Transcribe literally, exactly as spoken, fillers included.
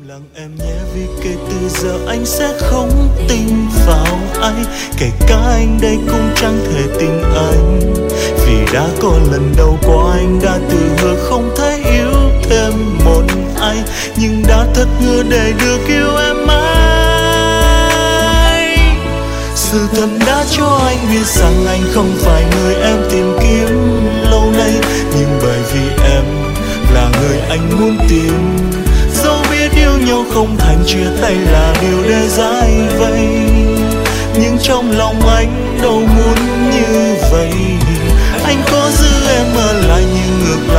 lặng em nhé, vì kể từ giờ anh sẽ không tin vào ai, kể cả anh đây cũng chẳng thể tin anh. Vì đã có lần đầu qua anh đã tự hứa không thể yêu thêm một ai, nhưng đã thất hứa để được yêu em mãi. Sự thật đã cho anh biết rằng anh không phải người em tìm kiếm lâu nay, nhưng bởi vì em là người anh muốn tìm. Dẫu biết yêu nhau không thành chia tay là điều để giải vây, nhưng trong lòng anh đâu muốn như vậy. Anh có giữ em ở lại nhưng ngược lại